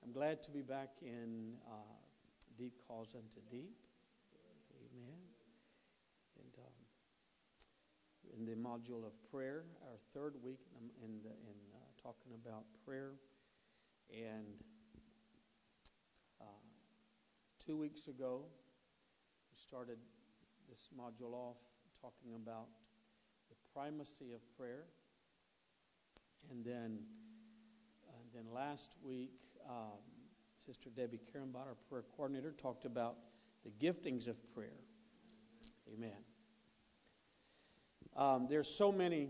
I'm glad to be back in Deep Calls Unto Deep. Amen. And in the module of prayer, our third week in talking about prayer. And 2 weeks ago, we started this module off talking about the primacy of prayer. And then last week, Sister Debbie Karenbot, our prayer coordinator, talked about the giftings of prayer. Amen. There's so many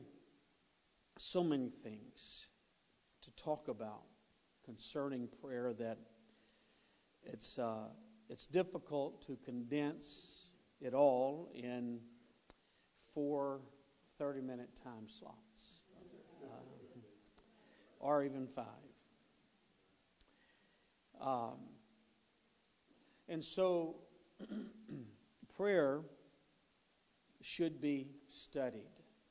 things to talk about concerning prayer that it's difficult to condense it all in 4 30-minute time slots, or even 5. And so prayer should be studied.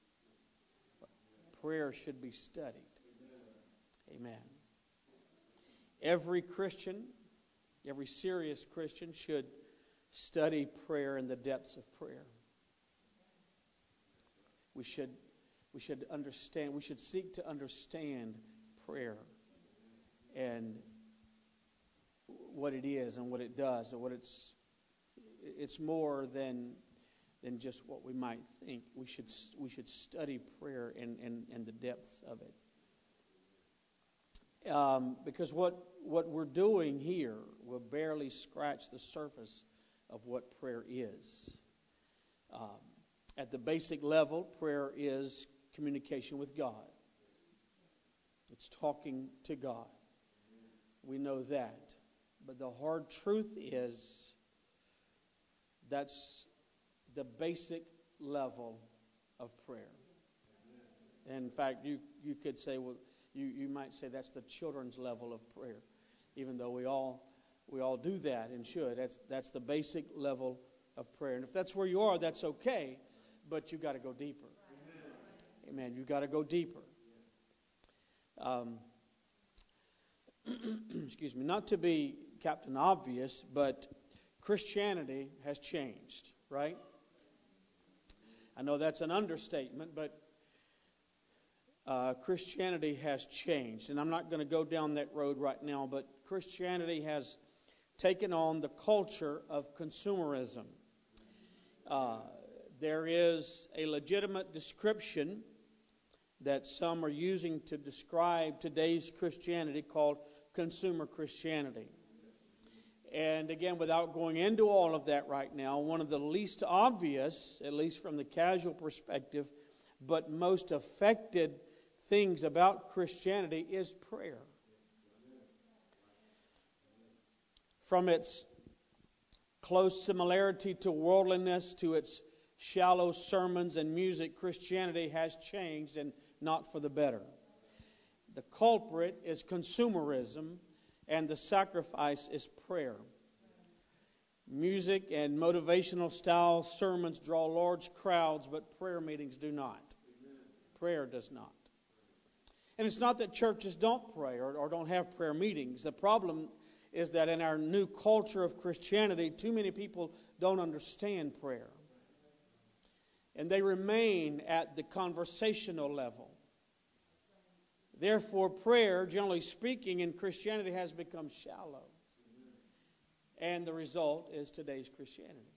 Prayer should be studied. Amen. Every Christian, every serious Christian should study prayer in the depths of prayer. We should understand, we should seek to understand prayer and what it is and what it does, and what it's more than just what we might think. We should study prayer and the depths of it. Because what we're doing here will barely scratch the surface of what prayer is. At the basic level, prayer is communication with God. It's talking to God. We know that. But the hard truth is that's the basic level of prayer. And in fact, you could say, well, you might say that's the children's level of prayer, even though we all do that and should. That's the basic level of prayer. And if that's where you are, that's okay, but you got to go deeper. Amen. You got to go deeper. Excuse me. Not to be Captain Obvious, but Christianity has changed, right? I know that's an understatement, but Christianity has changed. And I'm not going to go down that road right now, but Christianity has taken on the culture of consumerism. There is a legitimate description that some are using to describe today's Christianity called consumer Christianity. And again, without going into all of that right now, one of the least obvious, at least from the casual perspective, but most affected things about Christianity is prayer. From its close similarity to worldliness to its shallow sermons and music, Christianity has changed, and not for the better. The culprit is consumerism, and the sacrifice is prayer. Music and motivational style sermons draw large crowds, but prayer meetings do not. Prayer does not. And it's not that churches don't pray or don't have prayer meetings. The problem is that in our new culture of Christianity, too many people don't understand prayer. And they remain at the conversational level. Therefore, prayer, generally speaking, in Christianity has become shallow. And the result is today's Christianity.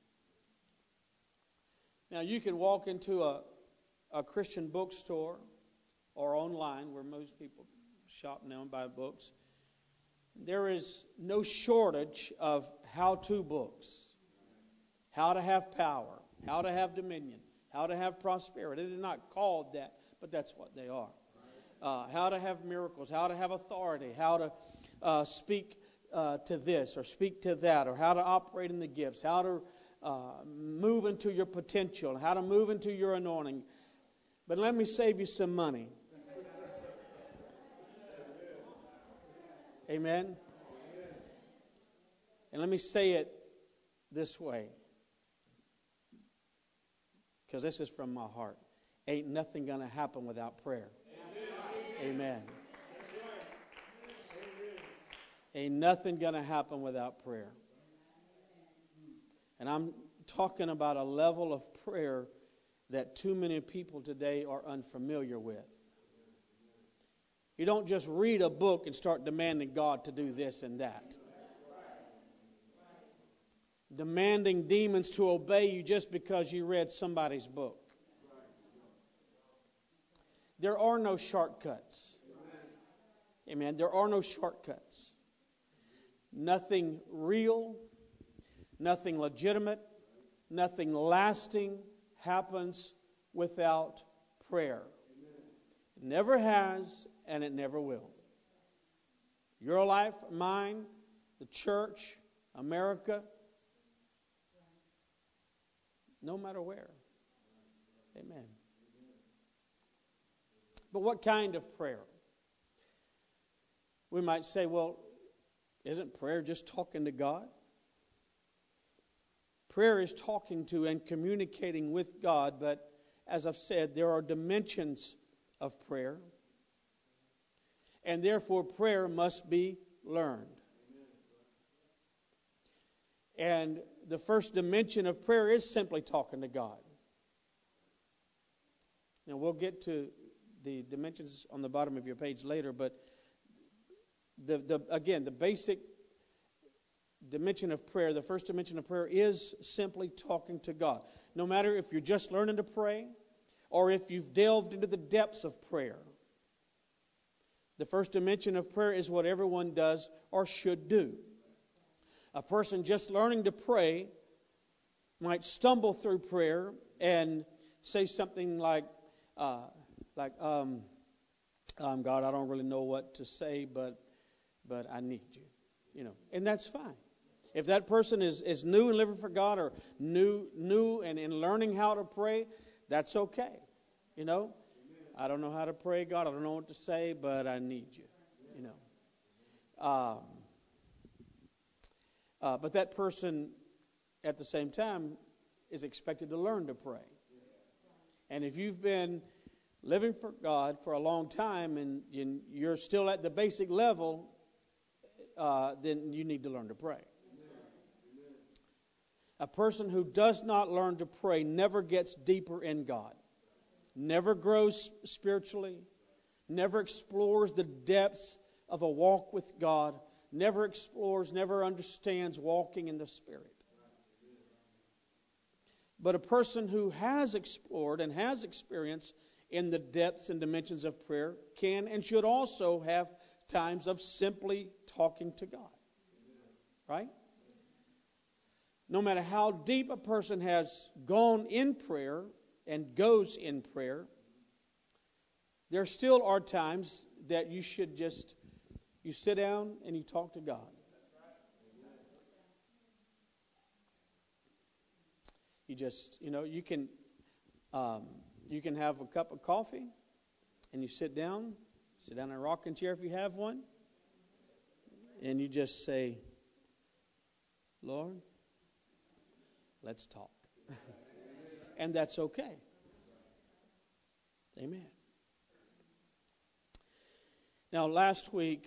Now, you can walk into a Christian bookstore or online, where most people shop now and buy books. There is no shortage of how-to books. How to have power, how to have dominion, how to have prosperity. They're not called that, but that's what they are. How to have miracles, how to have authority, how to speak to this or speak to that, or how to operate in the gifts, how to move into your potential, how to move into your anointing. But let me save you some money. Amen? And let me say it this way, because this is from my heart. Ain't nothing going to happen without prayer. Amen. Ain't nothing going to happen without prayer. And I'm talking about a level of prayer that too many people today are unfamiliar with. You don't just read a book and start demanding God to do this and that. Demanding demons to obey you just because you read somebody's book. There are no shortcuts. Amen. There are no shortcuts. Nothing real, nothing legitimate, nothing lasting happens without prayer. It never has, and it never will. Your life, mine, the church, America, no matter where. Amen. But what kind of prayer? We might say, well, isn't prayer just talking to God? Prayer is talking to and communicating with God, but as I've said, there are dimensions of prayer, and therefore prayer must be learned. And the first dimension of prayer is simply talking to God. Now, we'll get to the dimensions on the bottom of your page later, but the basic dimension of prayer, the first dimension of prayer is simply talking to God. No matter if you're just learning to pray or if you've delved into the depths of prayer, the first dimension of prayer is what everyone does or should do. A person just learning to pray might stumble through prayer and say something like, God, I don't really know what to say, but I need you. And that's fine. If that person is new and living for God or new and in learning how to pray, that's okay. I don't know how to pray, God. I don't know what to say, but I need you. But that person, at the same time, is expected to learn to pray. And if you've been living for God for a long time and you're still at the basic level, then you need to learn to pray. A person who does not learn to pray never gets deeper in God, never grows spiritually, never explores the depths of a walk with God, never explores, never understands walking in the Spirit. But a person who has explored and has experience in the depths and dimensions of prayer can and should also have times of simply talking to God. Right? No matter how deep a person has gone in prayer and goes in prayer, there still are times that you should you sit down and you talk to God. You you can have a cup of coffee and you sit down in a rocking chair if you have one, and you just say, Lord, let's talk. And that's okay. Amen. Now, last week,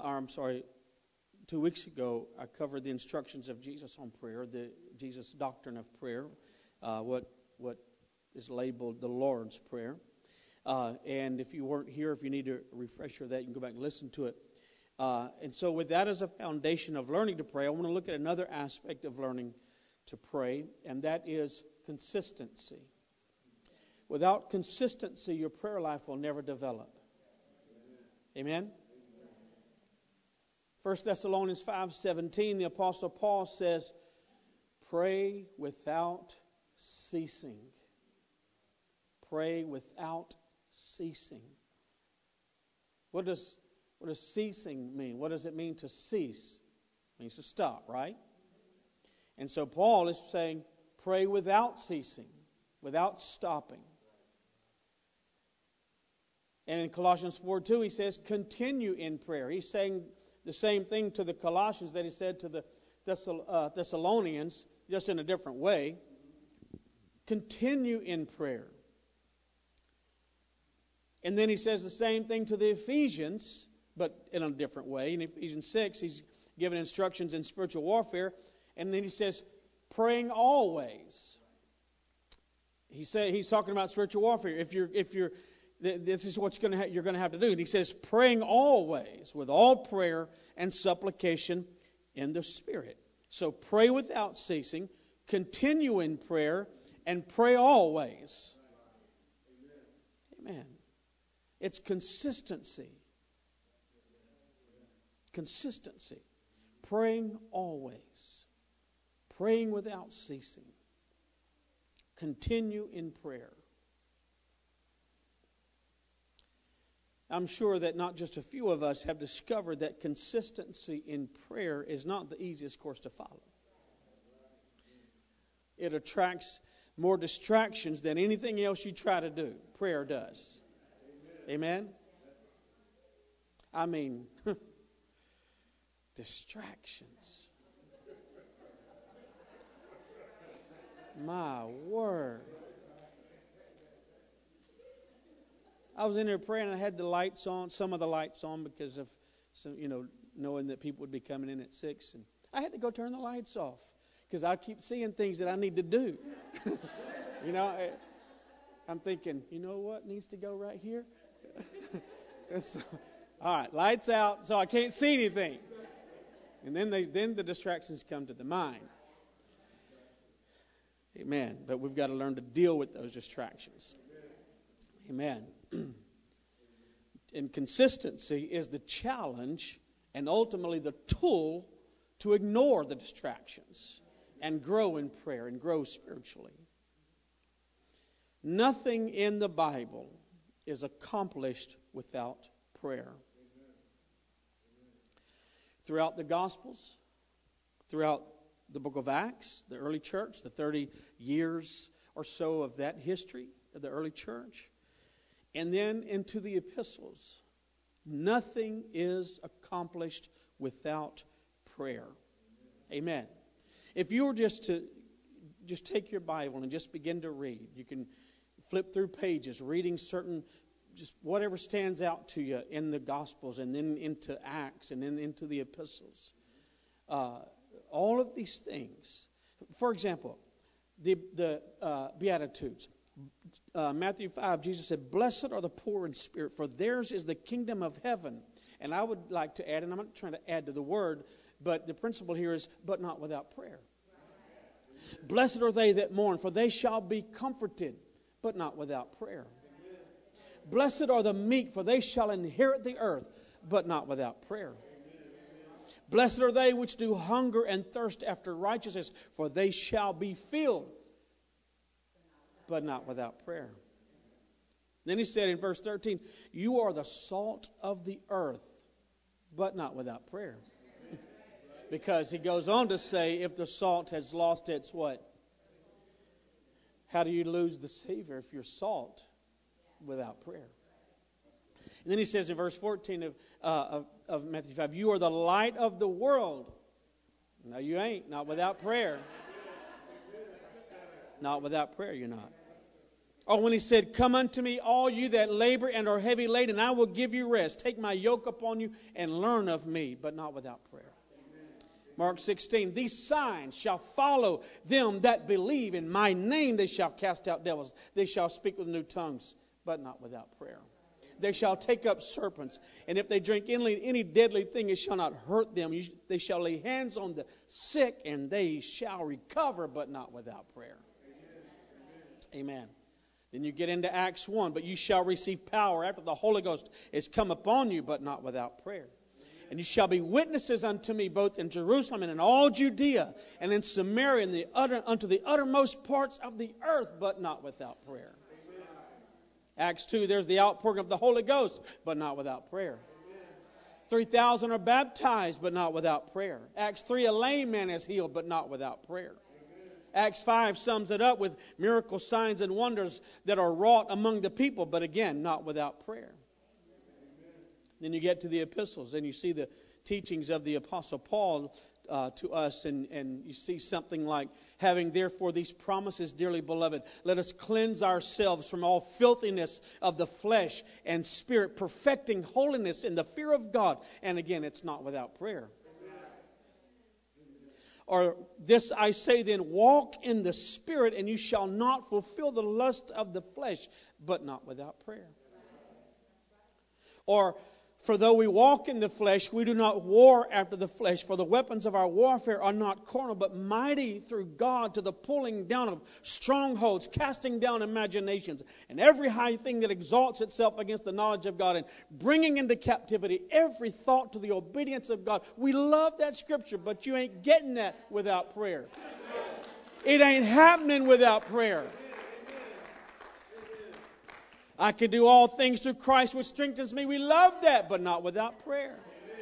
2 weeks ago, I covered the instructions of Jesus on prayer, the Jesus doctrine of prayer, what is labeled the Lord's Prayer. And if you weren't here, if you need a refresher of that, you can go back and listen to it. And so with that as a foundation of learning to pray, I want to look at another aspect of learning to pray, and that is consistency. Without consistency, your prayer life will never develop. Amen? 1 Thessalonians 5:17, the Apostle Paul says, pray without ceasing. Pray without ceasing. What does ceasing mean? What does it mean to cease? It means to stop, right? And so Paul is saying, pray without ceasing, without stopping. And in Colossians 4:2, he says, continue in prayer. He's saying the same thing to the Colossians that he said to the Thessalonians, just in a different way. Continue in prayer. And then he says the same thing to the Ephesians, but in a different way. In Ephesians 6, giving instructions in spiritual warfare. And then he says, praying always. He's talking about spiritual warfare. This is what you're going to have to do. And he says, praying always with all prayer and supplication in the Spirit. So pray without ceasing, continue in prayer, and pray always. Amen. It's consistency. Consistency. Praying always. Praying without ceasing. Continue in prayer. I'm sure that not just a few of us have discovered that consistency in prayer is not the easiest course to follow. It attracts more distractions than anything else you try to do. Prayer does. Amen? I mean, distractions. My word. I was in there praying and I had the lights on, some of the lights on because of, knowing that people would be coming in at 6. And I had to go turn the lights off because I keep seeing things that I need to do. I'm thinking, you know what needs to go right here? All right, lights out, so I can't see anything. And then the distractions come to the mind. Amen. But we've got to learn to deal with those distractions. Amen. And consistency is the challenge and ultimately the tool to ignore the distractions and grow in prayer and grow spiritually. Nothing in the Bible is accomplished without prayer. Throughout the Gospels, throughout the book of Acts, the early church, the 30 years or so of that history of the early church, and then into the epistles, nothing is accomplished without prayer. Amen. If you were just take your Bible and just begin to read, you can flip through pages, reading certain, just whatever stands out to you in the Gospels, and then into Acts, and then into the epistles. All of these things. For example, the Beatitudes. Matthew 5, Jesus said, "Blessed are the poor in spirit, for theirs is the kingdom of heaven." And I would like to add, and I'm not trying to add to the word, but the principle here is, but not without prayer. Blessed are they that mourn, for they shall be comforted, but not without prayer. Blessed are the meek, for they shall inherit the earth, but not without prayer. Blessed are they which do hunger and thirst after righteousness, for they shall be filled, but not without prayer. Then he said in verse 13, "You are the salt of the earth, but not without prayer." Because he goes on to say, if the salt has lost its what? How do you lose the savor if you're salt without prayer? And then he says in verse 14 of Matthew 5, "You are the light of the world." No, you ain't. Not without prayer. Not without prayer, you're not. Or when he said, "Come unto me, all you that labor and are heavy laden, I will give you rest. Take my yoke upon you and learn of me," but not without prayer. Mark 16, "These signs shall follow them that believe. In my name they shall cast out devils. They shall speak with new tongues," but not without prayer. "They shall take up serpents, and if they drink any deadly thing, it shall not hurt them. They shall lay hands on the sick, and they shall recover," but not without prayer. Amen. Then you get into Acts 1, "But you shall receive power after the Holy Ghost is come upon you," but not without prayer. "And you shall be witnesses unto me both in Jerusalem and in all Judea and in Samaria and unto the uttermost parts of the earth," but not without prayer. Acts 2, there's the outpouring of the Holy Ghost, but not without prayer. 3,000 are baptized, but not without prayer. Acts 3, a lame man is healed, but not without prayer. Acts 5 sums it up with miracle signs and wonders that are wrought among the people, but again, not without prayer. Then you get to the epistles, and you see the teachings of the Apostle Paul to us, and you see something like, "Having therefore these promises, dearly beloved, let us cleanse ourselves from all filthiness of the flesh and spirit, perfecting holiness in the fear of God." And again, it's not without prayer. or this I say then, walk in the Spirit, and you shall not fulfill the lust of the flesh, but not without prayer. Or, for though we walk in the flesh, we do not war after the flesh. For the weapons of our warfare are not carnal, but mighty through God to the pulling down of strongholds, casting down imaginations, and every high thing that exalts itself against the knowledge of God, and bringing into captivity every thought to the obedience of God. We love that scripture, but you ain't getting that without prayer. It ain't happening without prayer. I can do all things through Christ which strengthens me. We love that, but not without prayer.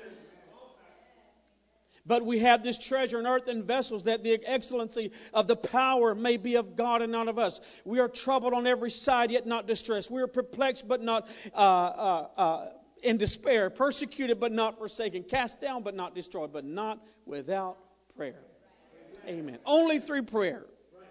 But we have this treasure in earthen vessels, that the excellency of the power may be of God and not of us. We are troubled on every side, yet not distressed. We are perplexed, but not in despair. Persecuted, but not forsaken. Cast down, but not destroyed. But not without prayer. Amen. Only through prayer.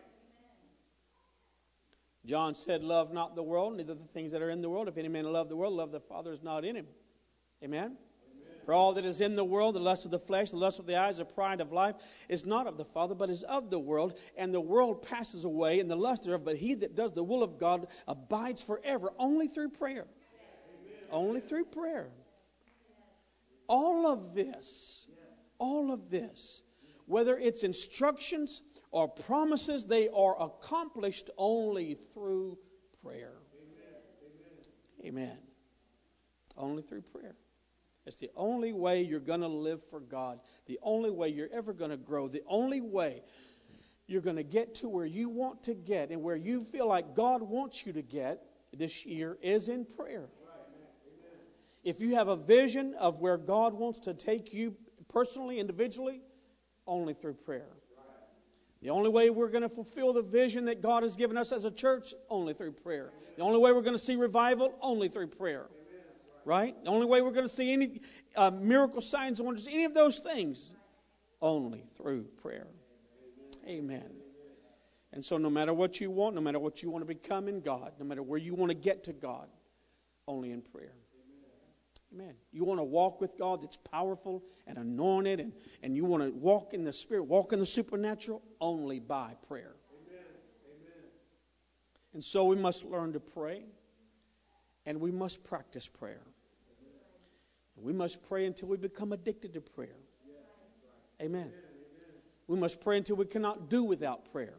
John said, love not the world, neither the things that are in the world. If any man love the world, love the Father is not in him. Amen? Amen. For all that is in the world, the lust of the flesh, the lust of the eyes, the pride of life, is not of the Father, but is of the world. And the world passes away, and the lust thereof. But he that does the will of God abides forever, only through prayer. Amen. Only through prayer. All of this, whether it's instructions or promises, they are accomplished only through prayer. Amen. Only through prayer. It's the only way you're going to live for God. The only way you're ever going to grow. The only way you're going to get to where you want to get and where you feel like God wants you to get this year is in prayer. If you have a vision of where God wants to take you personally, individually, only through prayer. The only way we're going to fulfill the vision that God has given us as a church, only through prayer. The only way we're going to see revival, only through prayer. Right? The only way we're going to see any miracle signs and wonders, any of those things, only through prayer. Amen. And so no matter what you want, no matter what you want to become in God, no matter where you want to get to God, only in prayer. Amen. You want to walk with God that's powerful and anointed, and you want to walk in the Spirit, walk in the supernatural, only by prayer. Amen. And so we must learn to pray, and we must practice prayer. And we must pray until we become addicted to prayer. Amen. We must pray until we cannot do without prayer.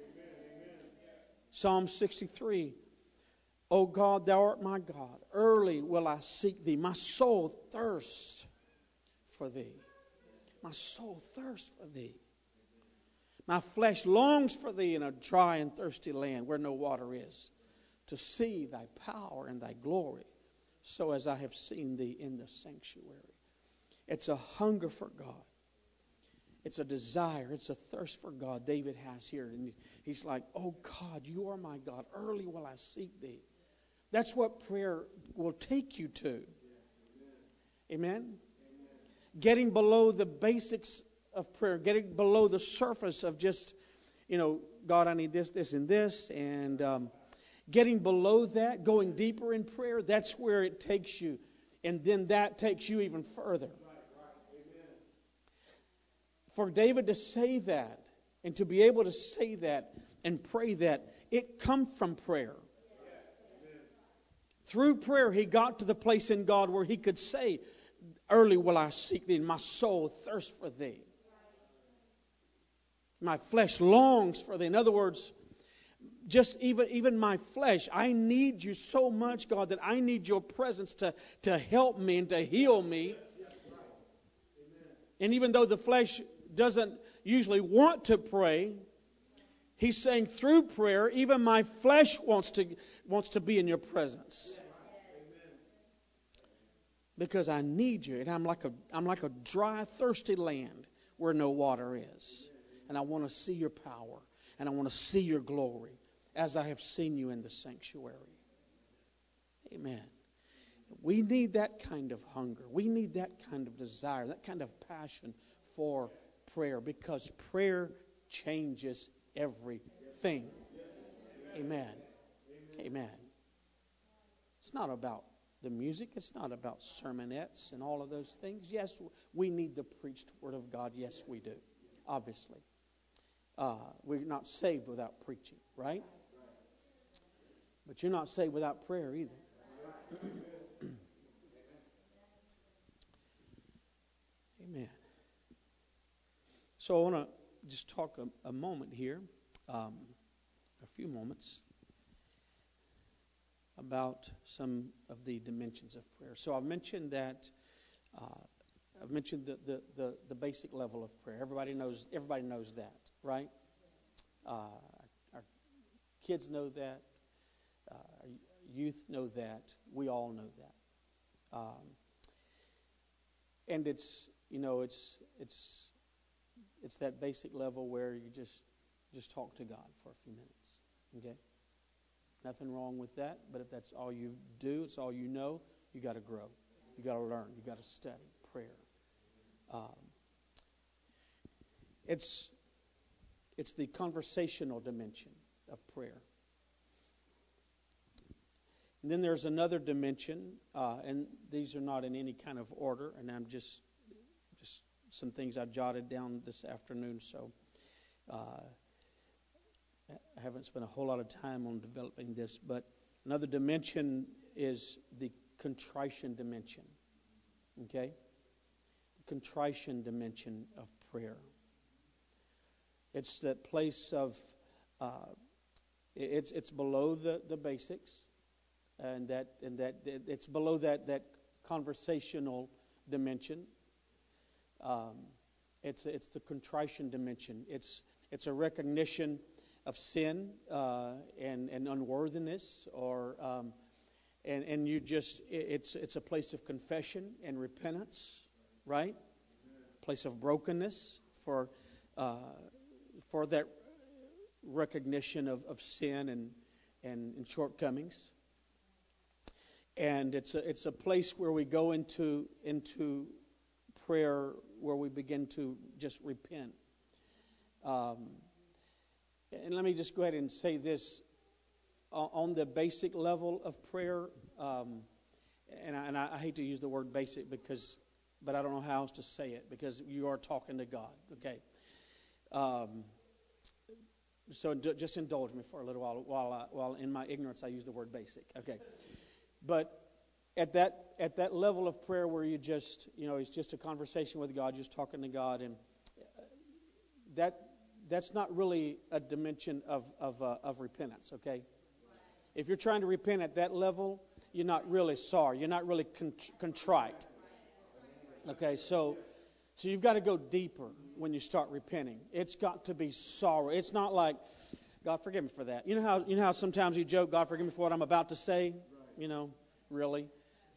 Psalm 63. O God, thou art my God. Early will I seek thee. My soul thirsts for thee. My soul thirsts for thee. My flesh longs for thee in a dry and thirsty land where no water is, to see thy power and thy glory, so as I have seen thee in the sanctuary. It's a hunger for God. It's a desire. It's a thirst for God David has here. And he's like, oh God, you are my God. Early will I seek thee. That's what prayer will take you to. Amen? Getting below the basics of prayer. Getting below the surface of just, God, I need this, this, and this. And getting below that, going deeper in prayer, that's where it takes you. And then that takes you even further. For David to say that, and to be able to say that and pray that, it comes from prayer. Through prayer, he got to the place in God where he could say, early will I seek thee, and my soul thirsts for thee. My flesh longs for thee. In other words, just even my flesh, I need you so much, God, that I need your presence to help me and to heal me. And even though the flesh doesn't usually want to pray, he's saying through prayer, even my flesh wants to be in your presence. Because I need you. And I'm like a dry, thirsty land where no water is. And I want to see your power. And I want to see your glory as I have seen you in the sanctuary. Amen. We need that kind of hunger. We need that kind of desire, that kind of passion for prayer, because prayer changes everything. Amen. Amen. It's not about the music. It's not about sermonettes and all of those things. Yes, we need the preached word of God. Yes, we do. obviously. We're not saved without preaching, right? But you're not saved without prayer either. Amen. So I want to just talk a moment here, a few moments, about some of the dimensions of prayer. So I've mentioned that. I've mentioned the basic level of prayer. Everybody knows that, right? Our kids know that. Our youth know that. We all know that. And it's that basic level where you just talk to God for a few minutes. Okay? Nothing wrong with that, but if that's all you do, it's all you know, you got to grow. You got to learn. You got to study prayer. It's the conversational dimension of prayer. And then there's another dimension, and these are not in any kind of order, and I'm just some things I jotted down this afternoon, so I haven't spent a whole lot of time on developing this, but another dimension is the contrition dimension. Okay? The contrition dimension of prayer. It's that place of it's below the basics, and that it's below that conversational dimension. It's the contrition dimension. It's a recognition of sin and unworthiness, or and you just it's a place of confession and repentance, right? Place of brokenness for that recognition of sin and shortcomings. And it's a place where we go into prayer, where we begin to just repent. And let me just go ahead and say this. On the basic level of prayer, and I hate to use the word basic but I don't know how else to say it, because you are talking to God, okay? So just indulge me for a little while in my ignorance I use the word basic, okay? But at that level of prayer where you just, it's just a conversation with God, just talking to God, and that's not really a dimension of repentance, okay? If you're trying to repent at that level, you're not really sorry. You're not really contrite. Okay, so you've got to go deeper when you start repenting. It's got to be sorrow. It's not like, God, forgive me for that. You know how sometimes you joke, God, forgive me for what I'm about to say? Really?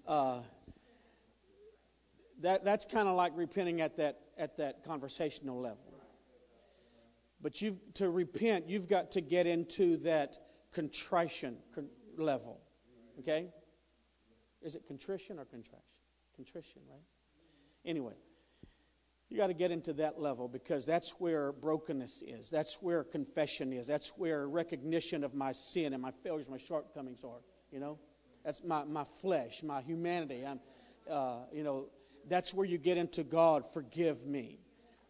That's kind of like repenting at that conversational level. But to repent, you've got to get into that contrition level. Okay? Is it contrition or contrition? Contrition, right? Anyway, you got to get into that level, because that's where brokenness is. That's where confession is. That's where recognition of my sin and my failures, my shortcomings are. That's my flesh, my humanity. That's where you get into God, forgive me.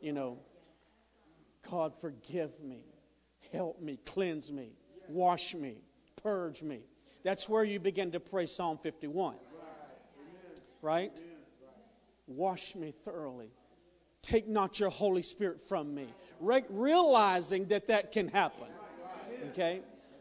God, forgive me. Help me. Cleanse me. Wash me. Purge me. That's where you begin to pray Psalm 51. Right? Wash me thoroughly. Take not your Holy Spirit from me. Realizing that can happen. Okay?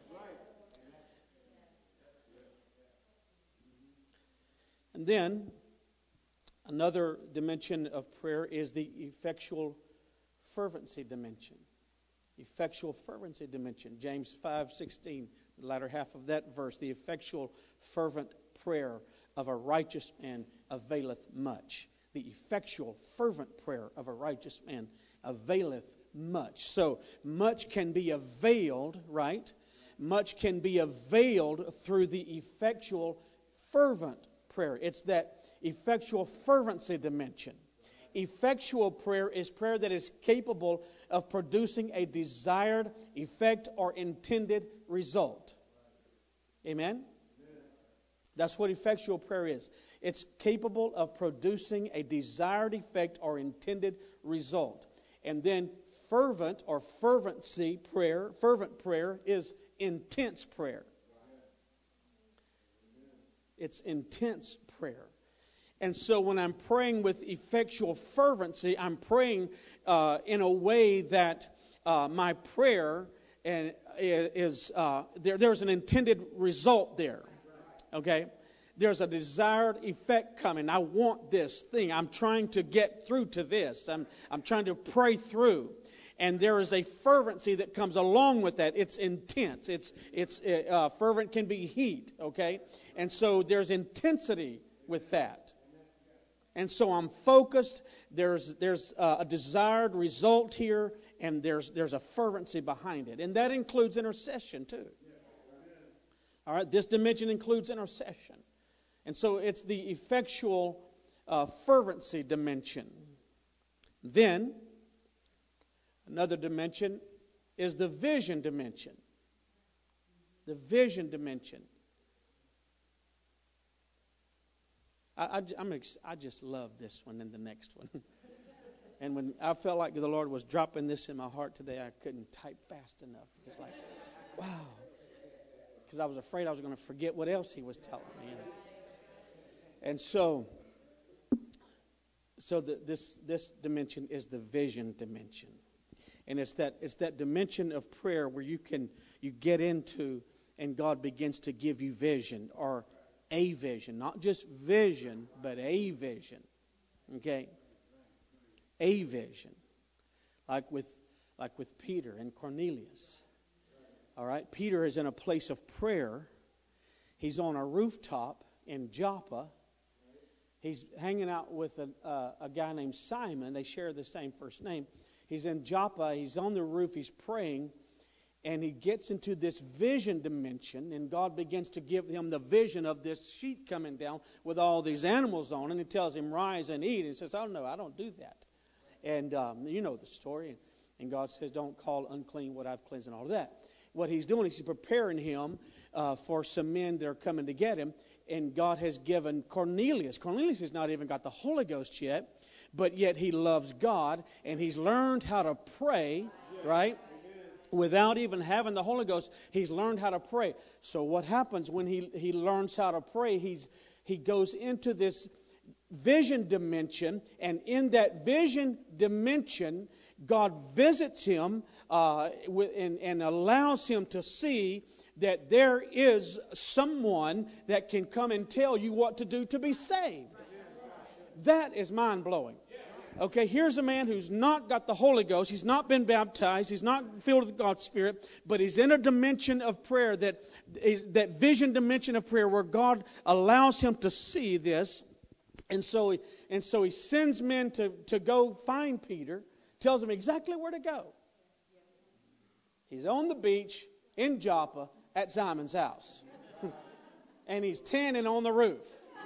And then, another dimension of prayer is the effectual fervency dimension. Effectual fervency dimension. James 5:16, the latter half of that verse. The effectual fervent prayer of a righteous man availeth much. The effectual fervent prayer of a righteous man availeth much. So much can be availed, right? Much can be availed through the effectual fervent prayer. It's that effectual fervency dimension. Effectual prayer is prayer that is capable of producing a desired effect or intended result. Amen? That's what effectual prayer is. It's capable of producing a desired effect or intended result. And then fervent or fervency prayer, fervent prayer is intense prayer. It's intense prayer. And so when I'm praying with effectual fervency, I'm praying in a way that my prayer is there's an intended result there. Okay? There's a desired effect coming. I want this thing. I'm trying to get through to this. I'm trying to pray through. And there is a fervency that comes along with that. It's intense. Fervent can be heat, okay? And so there's intensity with that. And so I'm focused. There's a desired result here, and there's a fervency behind it. And that includes intercession too. All right, this dimension includes intercession. And so it's the effectual fervency dimension. Then, another dimension is the vision dimension. The vision dimension. I just love this one and the next one. And when I felt like the Lord was dropping this in my heart today, I couldn't type fast enough. It's like, wow. Because I was afraid I was going to forget what else He was telling me. And so this dimension is the vision dimension. And it's that dimension of prayer where you get into and God begins to give you vision, or a vision, not just vision, but a vision. Okay? A vision. Like with Peter and Cornelius. All right? Peter is in a place of prayer. He's on a rooftop in Joppa. He's hanging out with a guy named Simon. They share the same first name. He's in Joppa. He's on the roof. He's praying. And he gets into this vision dimension. And God begins to give him the vision of this sheet coming down with all these animals on it. And He tells him, rise and eat. And he says, oh, no, I don't do that. And you know the story. And God says, don't call unclean what I've cleansed and all of that. What He's doing is He's preparing him for some men that are coming to get him. And God has given Cornelius. Cornelius has not even got the Holy Ghost yet, but yet he loves God, and he's learned how to pray, right? Without even having the Holy Ghost, he's learned how to pray. So what happens when he learns how to pray? He goes into this vision dimension, and in that vision dimension, God visits him and allows him to see that there is someone that can come and tell you what to do to be saved. That is mind-blowing. Okay, here's a man who's not got the Holy Ghost. He's not been baptized. He's not filled with God's Spirit. But he's in a dimension of prayer, that vision dimension of prayer, where God allows him to see this. And so he sends men to go find Peter, tells him exactly where to go. He's on the beach in Joppa at Simon's house. And he's tanning on the roof.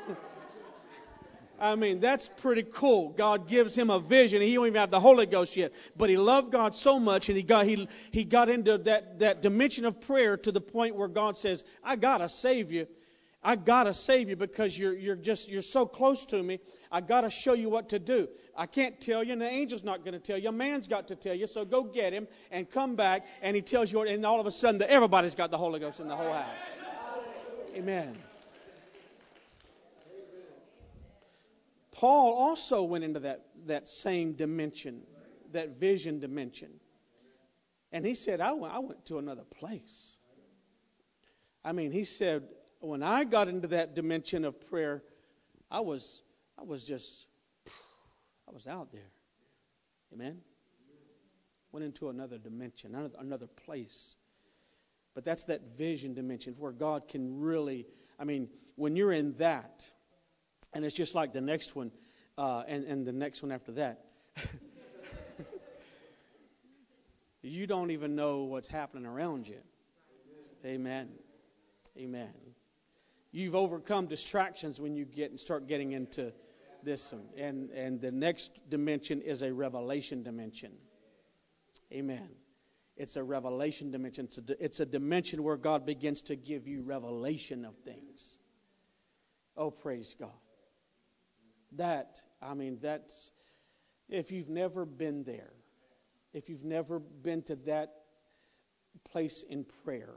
I mean, that's pretty cool. God gives him a vision. He don't even have the Holy Ghost yet. But he loved God so much, and he got into that dimension of prayer to the point where God says, I gotta save you. I gotta save you because you're so close to me. I gotta show you what to do. I can't tell you, and the angel's not going to tell you. A man's got to tell you. So go get him and come back, and he tells you, and all of a sudden, everybody's got the Holy Ghost in the whole house. Amen. Paul also went into that same dimension, that vision dimension. And he said, I went to another place. I mean, he said, when I got into that dimension of prayer, I was out there. Amen? Went into another dimension, another place. But that's that vision dimension where God can really, I mean, when you're in that, and it's just like the next one, and the next one after that. You don't even know what's happening around you. Amen. Amen. You've overcome distractions when you start getting into this one. And the next dimension is a revelation dimension. Amen. It's a revelation dimension. It's a dimension where God begins to give you revelation of things. Oh, praise God. That's, if you've never been there, if you've never been to that place in prayer,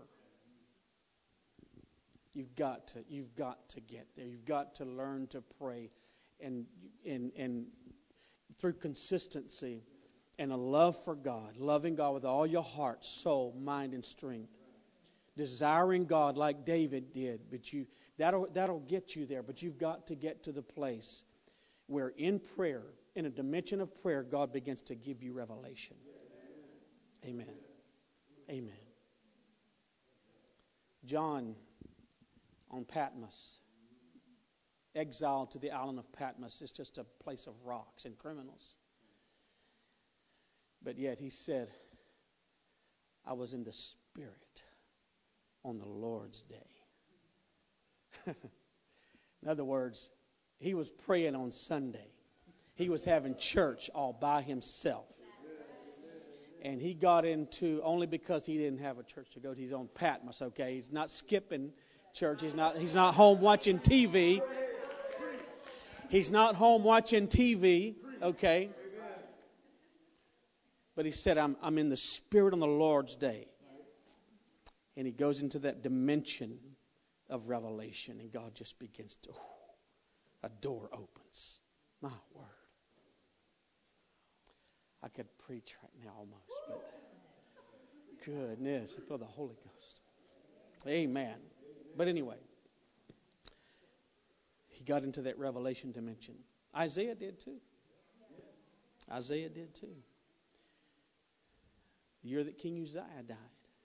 you've got to get there. You've got to learn to pray, and through consistency and a love for God, loving God with all your heart, soul, mind, and strength, desiring God like David did. But that'll get you there. But you've got to get to the place where in prayer, in a dimension of prayer, God begins to give you revelation. Amen. Amen. John on Patmos, exiled to the island of Patmos, is just a place of rocks and criminals. But yet he said, I was in the Spirit on the Lord's day. In other words, he was praying on Sunday. He was having church all by himself. And he got into, only because he didn't have a church to go to, he's on Patmos, okay? He's not skipping church. He's not home watching TV. He's not home watching TV, okay? But he said, I'm in the Spirit on the Lord's day. And he goes into that dimension of revelation, and God just begins to, a door opens. My word. I could preach right now almost, but goodness, I feel the Holy Ghost. Amen. But anyway, he got into that revelation dimension. Isaiah did too. Isaiah did too. The year that King Uzziah died.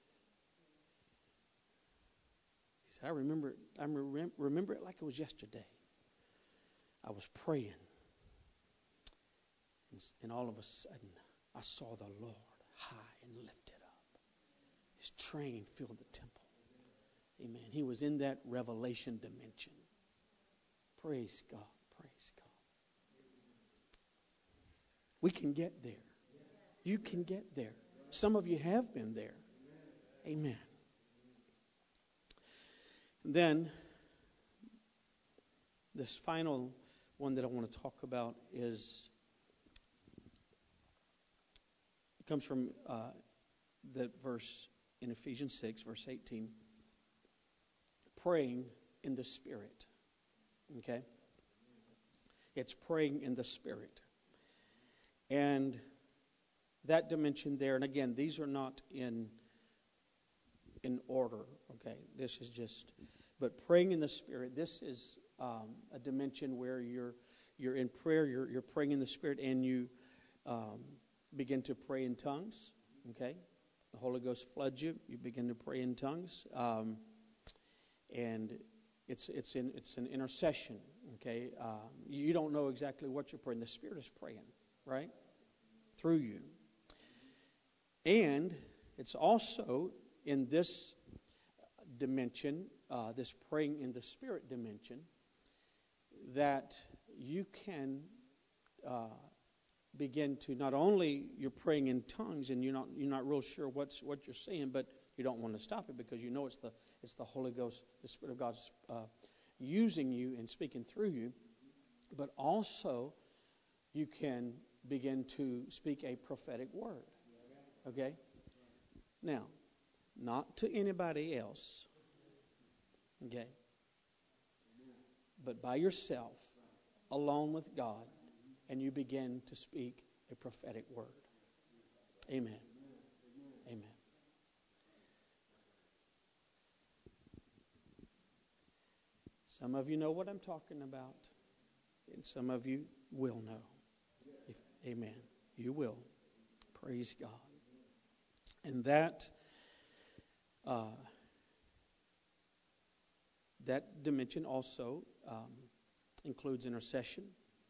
He said, I remember it like it was yesterday. I was praying. And all of a sudden, I saw the Lord high and lifted up. His train filled the temple. Amen. He was in that revelation dimension. Praise God. Praise God. We can get there. You can get there. Some of you have been there. Amen. And then, this final one that I want to talk about comes from the verse in Ephesians 6, verse 18. Praying in the Spirit. Okay? It's praying in the Spirit. And that dimension there, and again, these are not in order. Okay? This is just, but praying in the Spirit, this is a dimension where you're in prayer, you're praying in the Spirit, and you begin to pray in tongues. Okay, the Holy Ghost floods you. You begin to pray in tongues, and it's an intercession. Okay, you don't know exactly what you're praying. The Spirit is praying, right, through you. And it's also in this dimension, this praying in the Spirit dimension, that you can begin to, not only you're praying in tongues and you're not real sure what you're saying, but you don't want to stop it because you know it's the Holy Ghost, the Spirit of God using you and speaking through you. But also you can begin to speak a prophetic word. Okay? Now, not to anybody else. Okay? But by yourself, alone with God, and you begin to speak a prophetic word. Amen. Amen. Some of you know what I'm talking about, and some of you will know. Amen. You will. Praise God. And that dimension also includes intercession.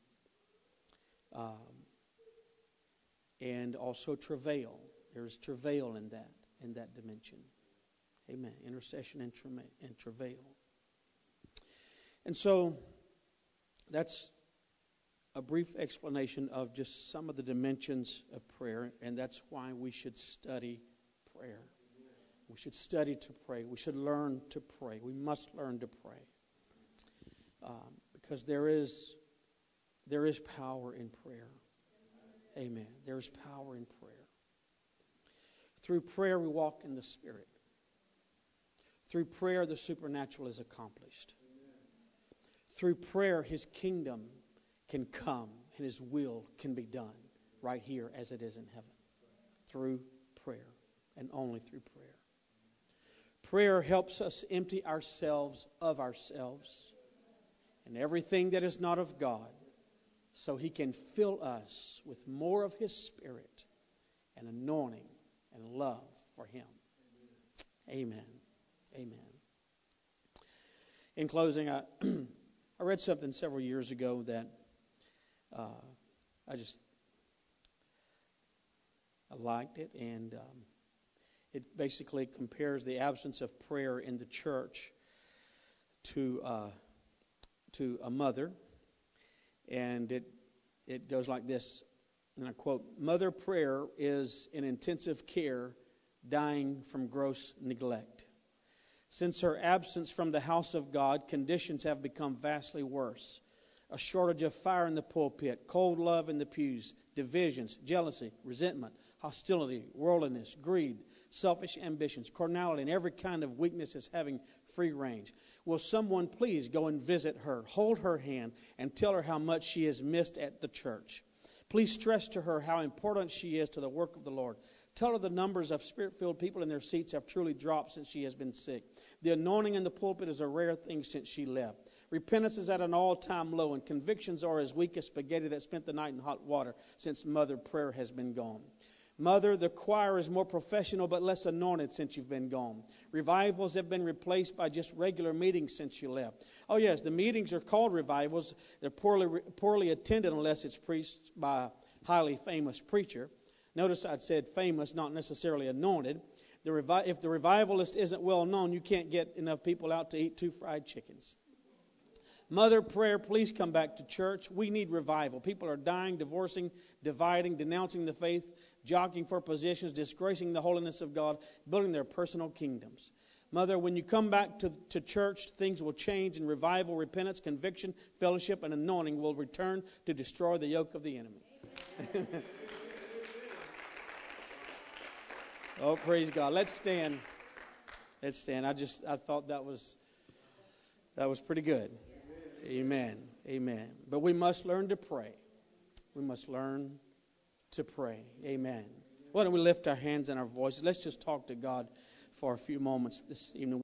And also travail. There is travail in that dimension. Amen. Intercession and travail. And so that's a brief explanation of just some of the dimensions of prayer, and that's why we should study prayer. We should study to pray. We should learn to pray. We must learn to pray. Because there is power in prayer. Amen. There is power in prayer. Through prayer, we walk in the Spirit. Through prayer, the supernatural is accomplished. Through prayer, His kingdom can come and His will can be done right here as it is in heaven. Through prayer, and only through prayer. Prayer helps us empty ourselves of ourselves and everything that is not of God, so He can fill us with more of His Spirit and anointing and love for Him. Amen. Amen. In closing, I read something several years ago that I liked it, and it basically compares the absence of prayer in the church to a mother, and it goes like this, and I quote, "Mother prayer is in intensive care, dying from gross neglect. Since her absence from the house of God, conditions have become vastly worse. A shortage of fire in the pulpit, cold love in the pews, divisions, jealousy, resentment, hostility, worldliness, greed, selfish ambitions, carnality, and every kind of weakness is having free range. Will someone please go and visit her, hold her hand, and tell her how much she has missed at the church? Please stress to her how important she is to the work of the Lord. Tell her the numbers of Spirit-filled people in their seats have truly dropped since she has been sick. The anointing in the pulpit is a rare thing since she left. Repentance is at an all-time low, and convictions are as weak as spaghetti that spent the night in hot water since Mother prayer has been gone. Mother, the choir is more professional but less anointed since you've been gone. Revivals have been replaced by just regular meetings since you left. Oh yes, the meetings are called revivals. They're poorly attended unless it's preached by a highly famous preacher. Notice I'd said famous, not necessarily anointed. If the revivalist isn't well known, you can't get enough people out to eat 2 fried chickens. Mother prayer, please come back to church. We need revival. People are dying, divorcing, dividing, denouncing the faith, jockeying for positions, disgracing the holiness of God, building their personal kingdoms. Mother, when you come back to church, things will change, and revival, repentance, conviction, fellowship, and anointing will return to destroy the yoke of the enemy. Oh, praise God. Let's stand. Let's stand. I thought that was pretty good. Amen. Amen. But we must learn to pray. We must learn to pray. Amen. Why don't we lift our hands and our voices? Let's just talk to God for a few moments this evening.